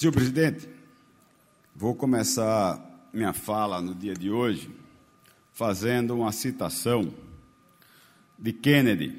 Senhor presidente, vou começar minha fala no dia de hoje fazendo uma citação de Kennedy.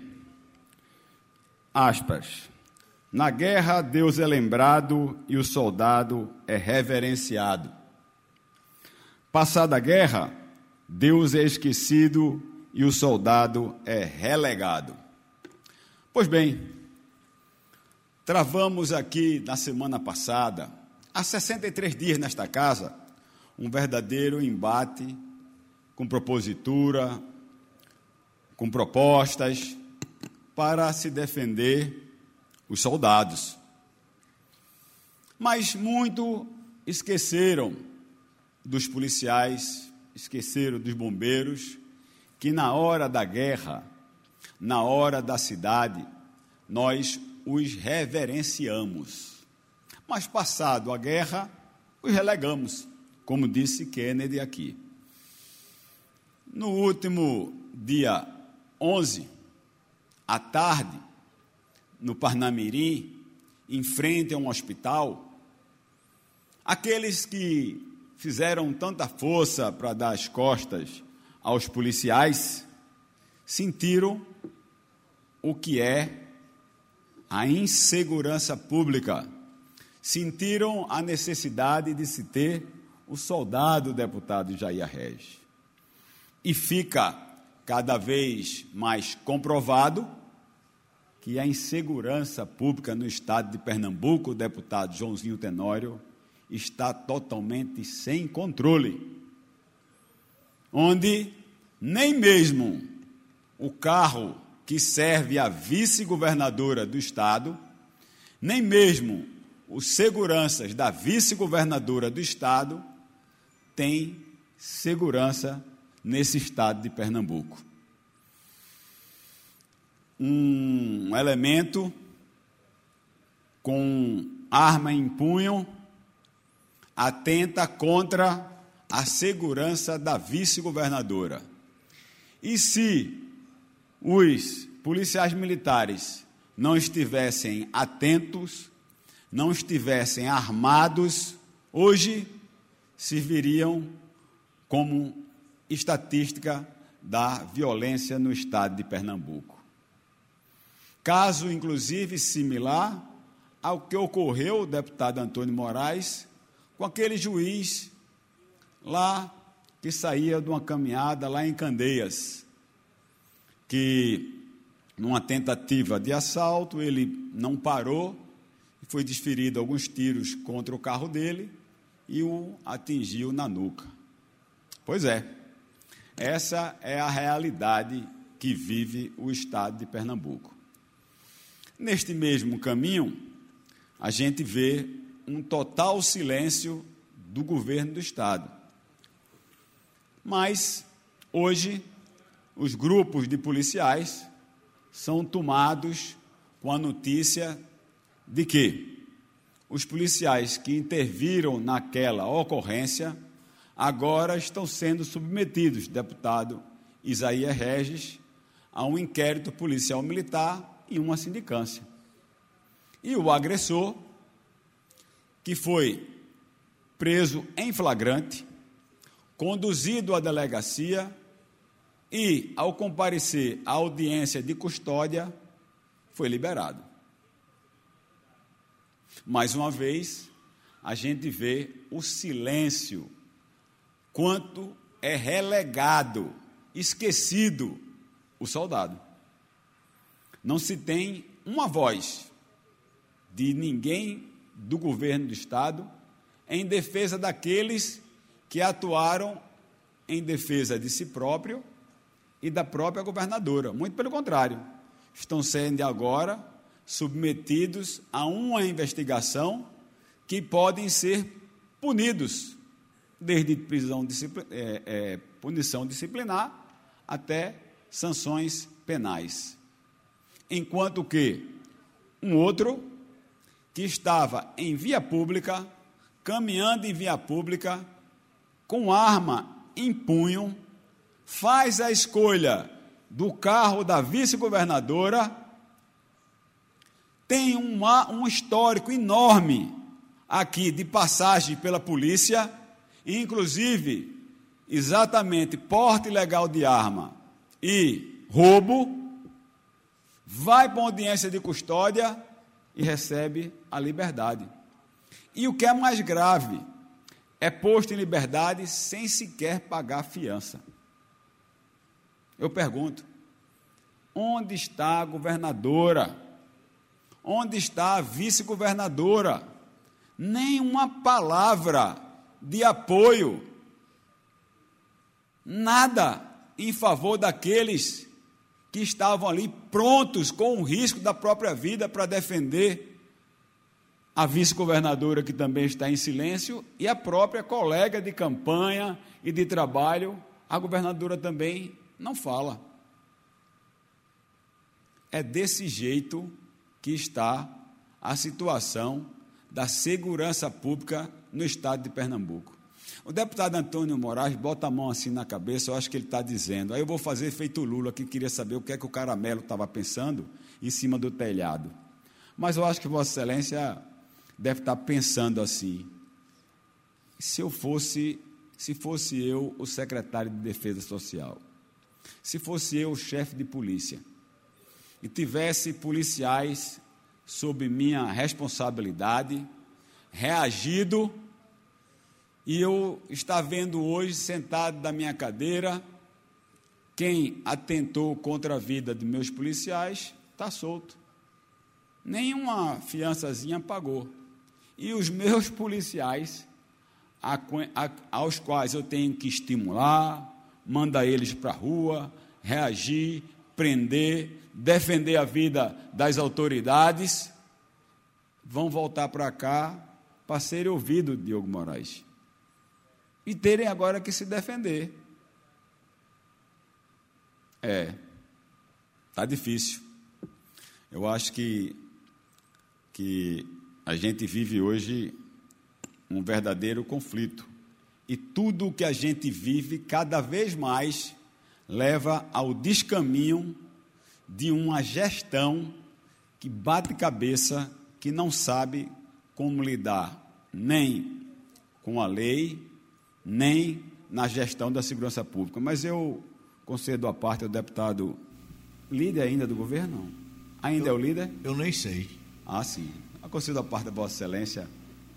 Aspas. Na guerra, Deus é lembrado e o soldado é reverenciado. Passada a guerra, Deus é esquecido e o soldado é relegado. Pois bem, travamos aqui na semana passada, há 63 dias nesta casa, um verdadeiro embate com propositura, com propostas para se defender os soldados. Mas muito esqueceram dos policiais, esqueceram dos bombeiros, que na hora da guerra, na hora da cidade, nós os reverenciamos. Mas passado a guerra, os relegamos, como disse Kennedy aqui. No último dia 11, à tarde, no Parnamirim, em frente a um hospital, aqueles que fizeram tanta força para dar as costas aos policiais, sentiram o que é a insegurança pública, sentiram a necessidade de se ter o soldado deputado Jair Regis. E fica cada vez mais comprovado que a insegurança pública no estado de Pernambuco, o deputado Joãozinho Tenório, está totalmente sem controle, onde nem mesmo o carro que serve a vice-governadora do estado, nem mesmo os seguranças da vice-governadora do estado têm segurança nesse estado de Pernambuco. Um elemento com arma em punho atenta contra a segurança da vice-governadora. E se os policiais militares não estivessem atentos, não estivessem armados, hoje serviriam como estatística da violência no estado de Pernambuco. Caso, inclusive, similar ao que ocorreu, deputado Antônio Moraes, com aquele juiz lá que saía de uma caminhada lá em Candeias, que, numa tentativa de assalto, ele não parou, foi desferido alguns tiros contra o carro dele e o atingiu na nuca. Pois é, essa é a realidade que vive o estado de Pernambuco. Neste mesmo caminho, a gente vê um total silêncio do governo do estado. Mas, hoje, os grupos de policiais são tomados com a notícia de que os policiais que interviram naquela ocorrência agora estão sendo submetidos, deputado Isaías Regis, a um inquérito policial militar e uma sindicância. E o agressor, que foi preso em flagrante, conduzido à delegacia e, ao comparecer à audiência de custódia, foi liberado. Mais uma vez, a gente vê o silêncio, quanto é relegado, esquecido o soldado. Não se tem uma voz de ninguém do governo do estado em defesa daqueles que atuaram em defesa de si próprio e da própria governadora. Muito pelo contrário, estão sendo agora submetidos a uma investigação que podem ser punidos, desde punição disciplinar até sanções penais. Enquanto que um outro que estava em via pública, caminhando em via pública, com arma em punho, faz a escolha do carro da vice-governadora, tem um histórico enorme aqui de passagem pela polícia, inclusive exatamente porte ilegal de arma e roubo, vai para uma audiência de custódia e recebe a liberdade. E o que é mais grave, é posto em liberdade sem sequer pagar fiança. Eu pergunto, onde está a governadora? Onde está a vice-governadora? Nem uma palavra de apoio, nada em favor daqueles que estavam ali prontos, com o risco da própria vida, para defender a vice-governadora, que também está em silêncio, e a própria colega de campanha e de trabalho, a governadora também não fala. É desse jeito que está a situação da segurança pública no estado de Pernambuco. O deputado Antônio Moraes bota a mão assim na cabeça, eu acho que ele está dizendo, aí eu vou fazer feito o Lula, que queria saber o que é que o Caramelo estava pensando em cima do telhado. Mas eu acho que Vossa Excelência deve estar pensando assim, se fosse eu o secretário de Defesa Social, se fosse eu o chefe de polícia, e tivesse policiais sob minha responsabilidade, reagido, e eu estar vendo hoje, sentado na minha cadeira, quem atentou contra a vida de meus policiais está solto. Nenhuma fiançazinha pagou. E os meus policiais, aos quais eu tenho que estimular, mandar eles para a rua, reagir, prender, defender a vida das autoridades, vão voltar para cá para serem ouvidos, Diogo Moraes, e terem agora que se defender. Está difícil. Eu acho que a gente vive hoje um verdadeiro conflito, e tudo o que a gente vive, cada vez mais, leva ao descaminho de uma gestão que bate cabeça, que não sabe como lidar nem com a lei, nem na gestão da segurança pública. Mas eu concedo a parte ao deputado líder ainda do governo, não? Ainda é o líder? Eu nem sei. Ah, sim. Eu concedo a parte da Vossa Excelência.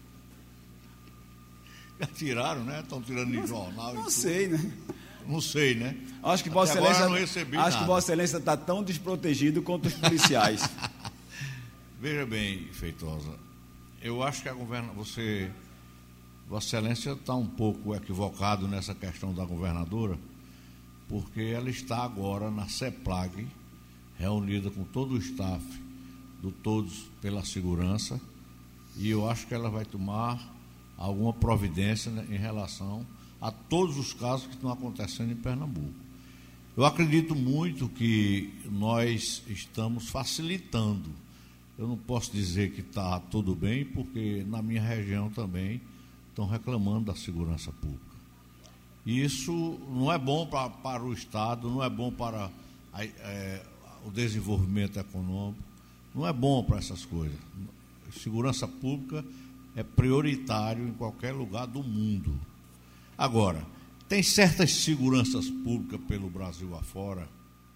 Já tiraram, né? Estão tirando de jornal. Não sei, né? Não sei, né? Acho que Vossa Excelência está tão desprotegido quanto os policiais. Veja bem, Feitosa, eu acho que Vossa Excelência está um pouco equivocado nessa questão da governadora, porque ela está agora na CEPLAG, reunida com todo o staff do Todos pela Segurança, e eu acho que ela vai tomar alguma providência, né, em relação a todos os casos que estão acontecendo em Pernambuco. Eu acredito muito que nós estamos facilitando. Eu não posso dizer que está tudo bem, porque na minha região também estão reclamando da segurança pública. E isso não é bom para o Estado, não é bom para o desenvolvimento econômico, não é bom para essas coisas. Segurança pública é prioritário em qualquer lugar do mundo. Agora, tem certas seguranças públicas pelo Brasil afora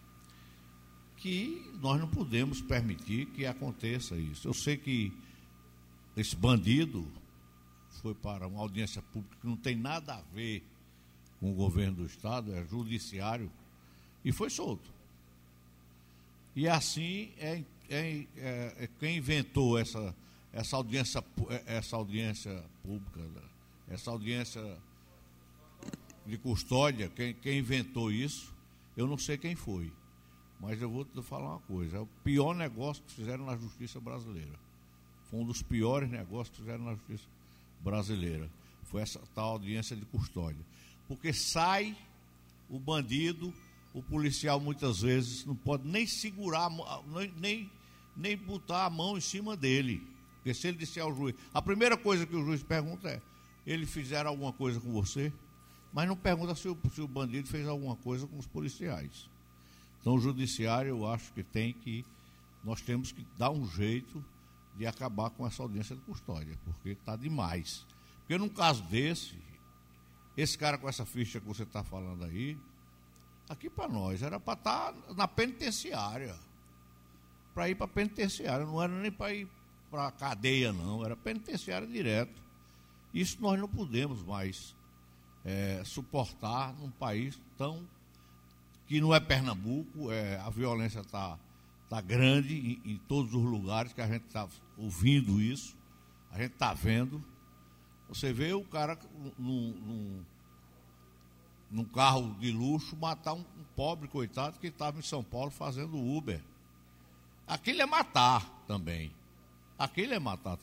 que nós não podemos permitir que aconteça isso. Eu sei que esse bandido foi para uma audiência pública que não tem nada a ver com o governo do Estado, é judiciário, e foi solto. E assim quem inventou essa audiência pública, essa audiência de custódia, quem inventou isso, eu não sei quem foi, mas eu vou te falar uma coisa, é o pior negócio que fizeram na justiça brasileira. Foi um dos piores negócios que fizeram na justiça brasileira. Foi essa tal audiência de custódia. Porque sai o bandido, o policial muitas vezes não pode nem segurar, nem botar a mão em cima dele. Porque se ele disser ao juiz, a primeira coisa que o juiz pergunta é: eles fizeram alguma coisa com você? Mas não pergunta se o bandido fez alguma coisa com os policiais. Então, o judiciário, eu acho que nós temos que dar um jeito de acabar com essa audiência de custódia, porque está demais. Porque num caso desse, esse cara com essa ficha que você está falando aí, aqui para nós, era para estar na penitenciária. Para ir para a penitenciária, não era nem para ir para a cadeia, não, era penitenciária direto. Isso nós não podemos mais suportar num país que não é Pernambuco, a violência está grande em todos os lugares que a gente está ouvindo isso, a gente está vendo. Você vê o cara num carro de luxo matar um pobre coitado que estava em São Paulo fazendo Uber. Aquilo é matar também. Aquilo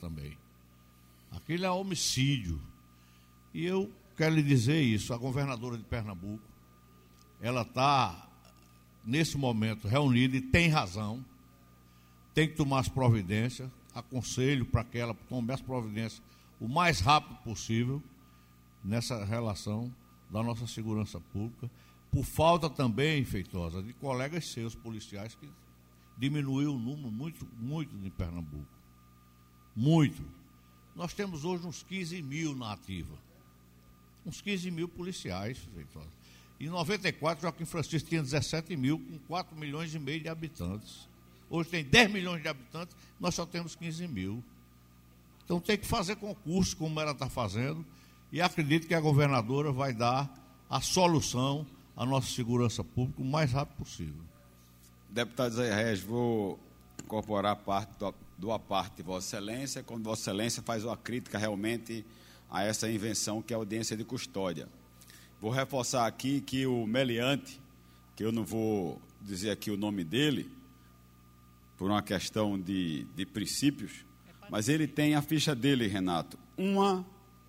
é homicídio. E eu quero lhe dizer isso, a governadora de Pernambuco, ela está, nesse momento, reunida e tem razão, tem que tomar as providências, aconselho para que ela tome as providências o mais rápido possível nessa relação da nossa segurança pública, por falta também, Feitosa, de colegas seus policiais que diminuiu o número muito em Pernambuco. Muito. Nós temos hoje uns 15 mil na ativa. Uns 15 mil policiais, Feitosa. Em 94, Joaquim Francisco tinha 17 mil, com 4 milhões e meio de habitantes. Hoje tem 10 milhões de habitantes, nós só temos 15 mil. Então tem que fazer concurso, como ela está fazendo, e acredito que a governadora vai dar a solução à nossa segurança pública o mais rápido possível. Deputado Zé Regis, vou incorporar parte do à parte de Vossa Excelência, quando Vossa Excelência faz uma crítica realmente a essa invenção que é a audiência de custódia. Vou reforçar aqui que o meliante, que eu não vou dizer aqui o nome dele, por uma questão de princípios, mas ele tem a ficha dele, Renato. 1,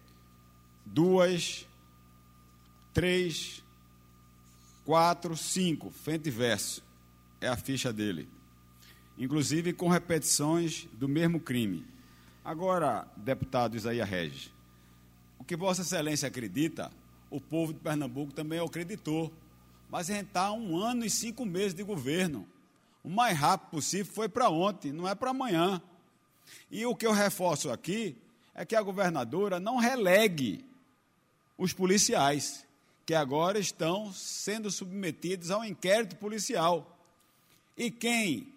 2, 3, 4, 5, frente e verso. É a ficha dele. Inclusive com repetições do mesmo crime. Agora, deputado Isaías Regis, o que Vossa Excelência acredita, o povo de Pernambuco também acreditou. Mas a gente está há 1 ano e 5 meses de governo. O mais rápido possível foi para ontem, não é para amanhã. E o que eu reforço aqui é que a governadora não relegue os policiais, que agora estão sendo submetidos a um inquérito policial. E quem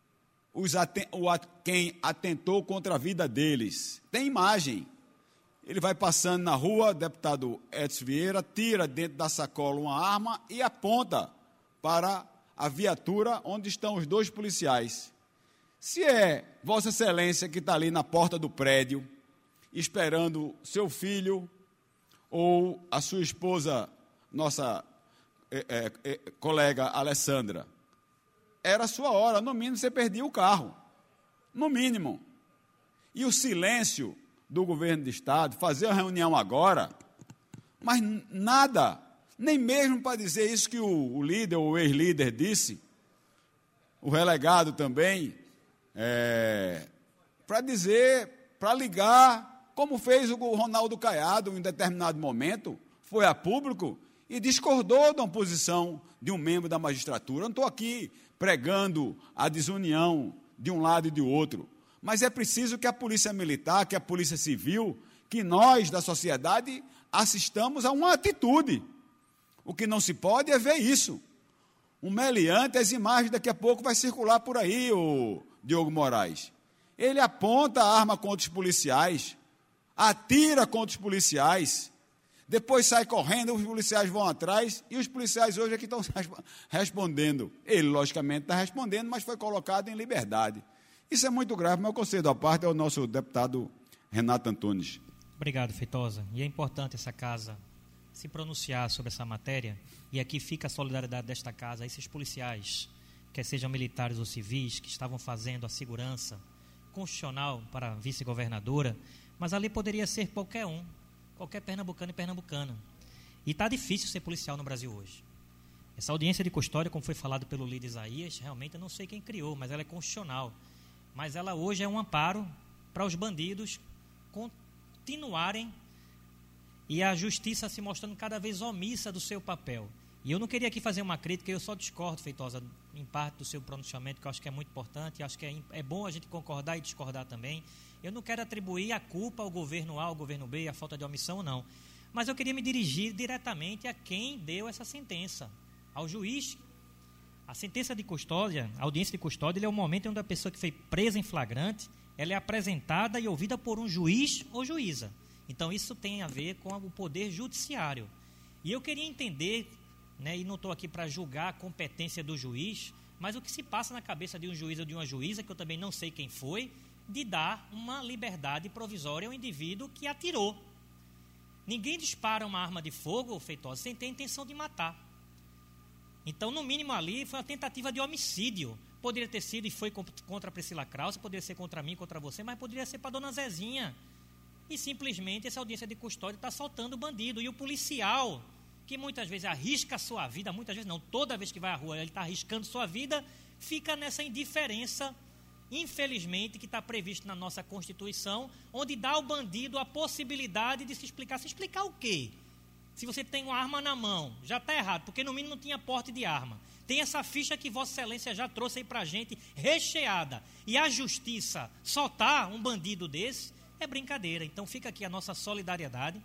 atentou contra a vida deles? Tem imagem. Ele vai passando na rua, deputado Edson Vieira, tira dentro da sacola uma arma e aponta para a viatura onde estão os 2 policiais. Se é Vossa Excelência que está ali na porta do prédio, esperando seu filho ou a sua esposa, nossa colega Alessandra, era a sua hora, no mínimo você perdia o carro, no mínimo. E o silêncio do governo do Estado, fazer a reunião agora, mas nada, nem mesmo para dizer isso que o líder, ou o ex-líder disse, o relegado também, para dizer, para ligar, como fez o Ronaldo Caiado em determinado momento, foi a público e discordou da posição de um membro da magistratura. Eu não estou aqui pregando a desunião de um lado e de outro, mas é preciso que a Polícia Militar, que a Polícia Civil, que nós da sociedade assistamos a uma atitude. O que não se pode é ver isso. Um meliante, as imagens daqui a pouco vai circular por aí, o Diogo Moraes. Ele aponta a arma contra os policiais, atira contra os policiais, depois sai correndo, os policiais vão atrás, e os policiais hoje é que estão respondendo. Ele, logicamente, está respondendo, mas foi colocado em liberdade. Isso é muito grave, mas eu concedo à parte ao nosso deputado Renato Antunes. Obrigado, Feitosa. E é importante essa casa se pronunciar sobre essa matéria, e aqui fica a solidariedade desta casa a esses policiais, quer sejam militares ou civis, que estavam fazendo a segurança constitucional para a vice-governadora, mas ali poderia ser qualquer um, qualquer pernambucano e pernambucana. E está difícil ser policial no Brasil hoje. Essa audiência de custódia, como foi falado pelo líder Isaías, realmente eu não sei quem criou, mas ela é constitucional. Mas ela hoje é um amparo para os bandidos continuarem e a justiça se mostrando cada vez omissa do seu papel. E eu não queria aqui fazer uma crítica, eu só discordo, Feitosa, em parte do seu pronunciamento, que eu acho que é muito importante, acho que é bom a gente concordar e discordar também. Eu não quero atribuir a culpa ao governo A, ao governo B, a falta de omissão, não. Mas eu queria me dirigir diretamente a quem deu essa sentença, ao juiz. A sentença de custódia, a audiência de custódia, ele é o momento onde a pessoa que foi presa em flagrante, ela é apresentada e ouvida por um juiz ou juíza. Então, isso tem a ver com o poder judiciário. E eu queria entender, né, e não estou aqui para julgar a competência do juiz, mas o que se passa na cabeça de um juiz ou de uma juíza, que eu também não sei quem foi, de dar uma liberdade provisória ao indivíduo que atirou. Ninguém dispara uma arma de fogo, Feitosa, sem ter intenção de matar. Então, no mínimo ali, foi uma tentativa de homicídio. Poderia ter sido e foi contra a Priscila Krause, poderia ser contra mim, contra você, mas poderia ser para a dona Zezinha. E simplesmente essa audiência de custódia está soltando o bandido. E o policial, que muitas vezes arrisca a sua vida, muitas vezes não, toda vez que vai à rua ele está arriscando sua vida, fica nessa indiferença, infelizmente, que está previsto na nossa Constituição, onde dá ao bandido a possibilidade de se explicar. Se explicar o quê? Se você tem uma arma na mão, já está errado, porque no mínimo não tinha porte de arma. Tem essa ficha que Vossa Excelência já trouxe aí para a gente, recheada. E a justiça soltar um bandido desse é brincadeira. Então fica aqui a nossa solidariedade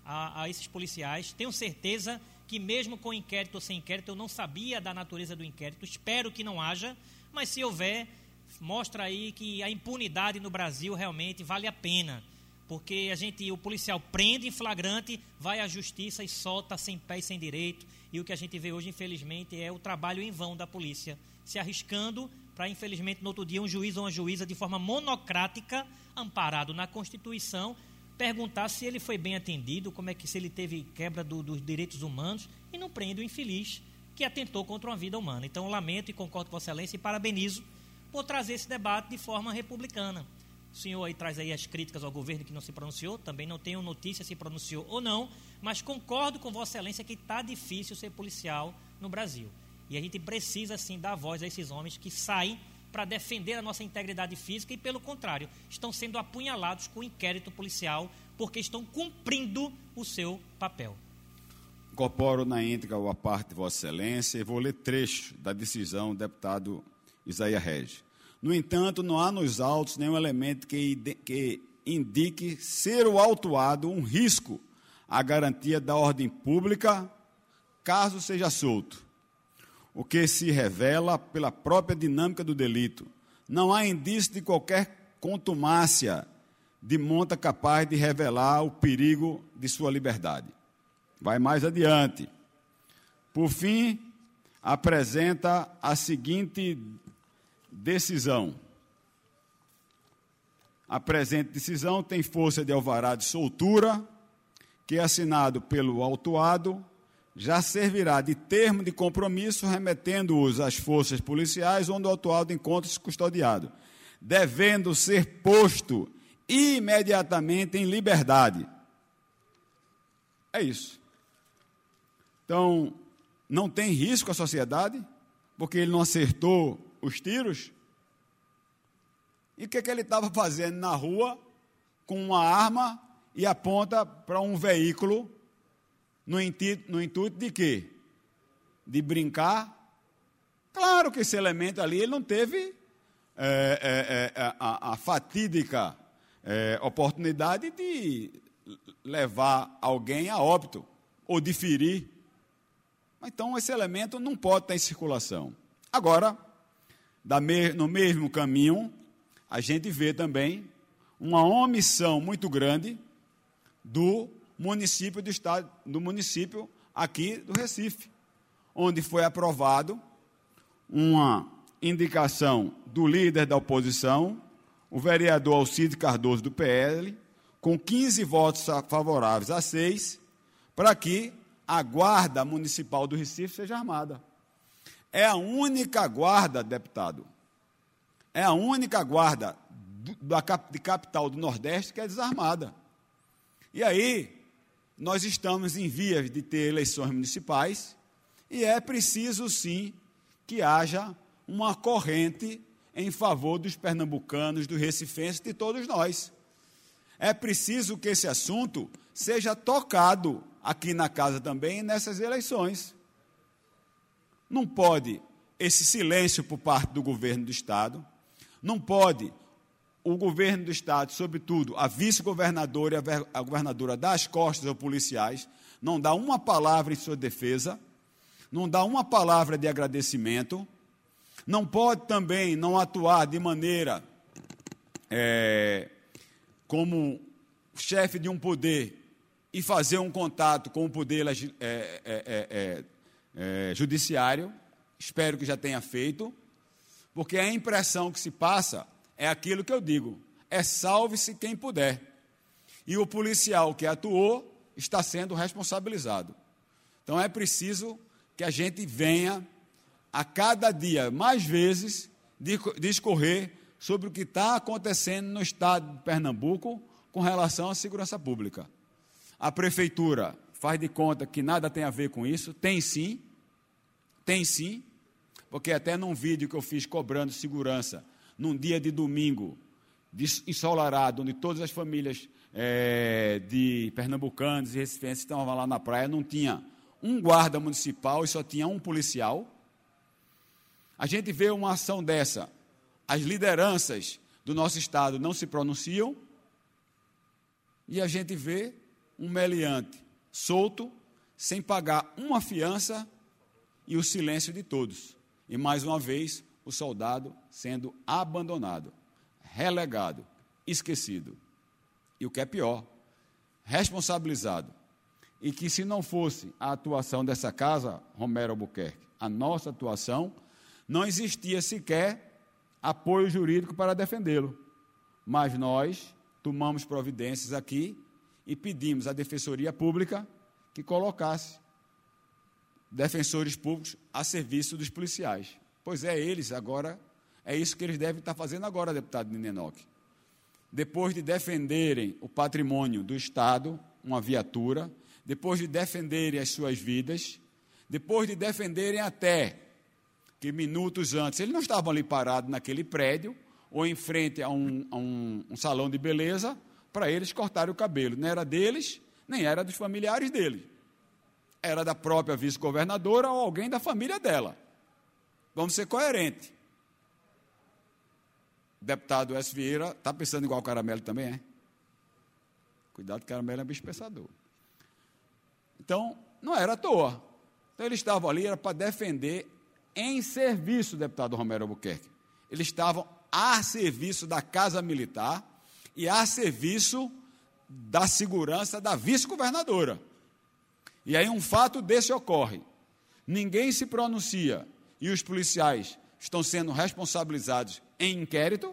a esses policiais. Tenho certeza que mesmo com inquérito ou sem inquérito, eu não sabia da natureza do inquérito, espero que não haja, mas se houver, mostra aí que a impunidade no Brasil realmente vale a pena. Porque o policial prende em flagrante, vai à justiça e solta sem pé e sem direito. E o que a gente vê hoje, infelizmente, é o trabalho em vão da polícia, se arriscando para, infelizmente, no outro dia, um juiz ou uma juíza, de forma monocrática, amparado na Constituição, perguntar se ele foi bem atendido, se ele teve quebra dos direitos humanos, e não prende o infeliz que atentou contra uma vida humana. Então, eu lamento e concordo com Vossa Excelência e parabenizo por trazer esse debate de forma republicana. O senhor aí traz aí as críticas ao governo que não se pronunciou, também não tenho notícia se pronunciou ou não, mas concordo com Vossa Excelência que está difícil ser policial no Brasil. E a gente precisa, sim, dar voz a esses homens que saem para defender a nossa integridade física e, pelo contrário, estão sendo apunhalados com o inquérito policial porque estão cumprindo o seu papel. Incorporo na íntegra a parte de Vossa Excelência e vou ler trecho da decisão do deputado Isaías Regis. No entanto, não há nos autos nenhum elemento que indique ser o autuado um risco à garantia da ordem pública, caso seja solto, o que se revela pela própria dinâmica do delito. Não há indício de qualquer contumácia de monta capaz de revelar o perigo de sua liberdade. Vai mais adiante. Por fim, apresenta a seguinte decisão. A presente decisão tem força de alvará de soltura, que, assinado pelo autuado, já servirá de termo de compromisso, remetendo-os às forças policiais onde o autuado encontra-se custodiado, devendo ser posto imediatamente em liberdade. É isso. Então, não tem risco à sociedade, porque ele não acertou os tiros. E o que ele estava fazendo na rua com uma arma e aponta para um veículo no intuito de quê? De brincar? Claro que esse elemento ali ele não teve a fatídica oportunidade de levar alguém a óbito ou de ferir. Então, esse elemento não pode estar em circulação. Agora, no mesmo caminho, a gente vê também uma omissão muito grande do município do estado, do município aqui do Recife, onde foi aprovado uma indicação do líder da oposição, o vereador Alcide Cardoso, do PL, com 15 votos favoráveis a 6, para que a Guarda Municipal do Recife seja armada. É a única guarda, deputado, é a única guarda de capital do Nordeste que é desarmada. E aí, nós estamos em vias de ter eleições municipais e é preciso, sim, que haja uma corrente em favor dos pernambucanos, dos recifenses, de todos nós. É preciso que esse assunto seja tocado aqui na casa também nessas eleições. Não pode esse silêncio por parte do governo do Estado, não pode o governo do Estado, sobretudo a vice-governadora e a governadora dar as costas aos policiais, não dá uma palavra em sua defesa, não dá uma palavra de agradecimento, não pode também não atuar de maneira como chefe de um poder e fazer um contato com o poder judiciário, espero que já tenha feito, porque a impressão que se passa é aquilo que eu digo, é salve-se quem puder. E o policial que atuou está sendo responsabilizado. Então é preciso que a gente venha a cada dia, mais vezes, discorrer sobre o que está acontecendo no estado de Pernambuco com relação à segurança pública. A prefeitura faz de conta que nada tem a ver com isso, tem sim, porque até num vídeo que eu fiz cobrando segurança, num dia de domingo, ensolarado, onde todas as famílias de pernambucanos e recifenses estavam lá na praia, não tinha um guarda municipal e só tinha um policial. A gente vê uma ação dessa, as lideranças do nosso Estado não se pronunciam, e a gente vê um meliante solto, sem pagar uma fiança, e o silêncio de todos. E, mais uma vez, o soldado sendo abandonado, relegado, esquecido. E o que é pior, responsabilizado. E que, se não fosse a atuação dessa casa, Romero Albuquerque, a nossa atuação, não existia sequer apoio jurídico para defendê-lo. Mas nós tomamos providências aqui e pedimos à Defensoria Pública que colocasse defensores públicos a serviço dos policiais. Pois é, eles agora, é isso que eles devem estar fazendo agora, deputado Ninenoque. Depois de defenderem o patrimônio do Estado, uma viatura, depois de defenderem as suas vidas, depois de defenderem até que minutos antes, eles não estavam ali parados naquele prédio, ou em frente a um salão de beleza, para eles cortarem o cabelo. Não era deles, nem era dos familiares deles. Era da própria vice-governadora ou alguém da família dela. Vamos ser coerentes. O deputado S. Vieira está pensando igual o Caramelo também, é? Cuidado, que Caramelo é bicho pensador. Então, não era à toa. Então, eles estavam ali, era para defender em serviço, deputado Romero Albuquerque. Eles estavam a serviço da Casa Militar e a serviço da segurança da vice-governadora. E aí um fato desse ocorre. Ninguém se pronuncia e os policiais estão sendo responsabilizados em inquérito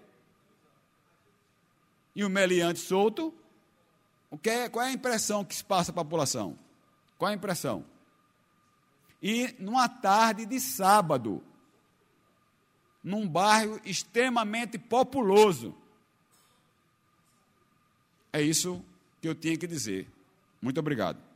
e o meliante solto. Qual é a impressão que se passa para a população? Qual é a impressão? E numa tarde de sábado, num bairro extremamente populoso. É isso que eu tinha que dizer. Muito obrigado.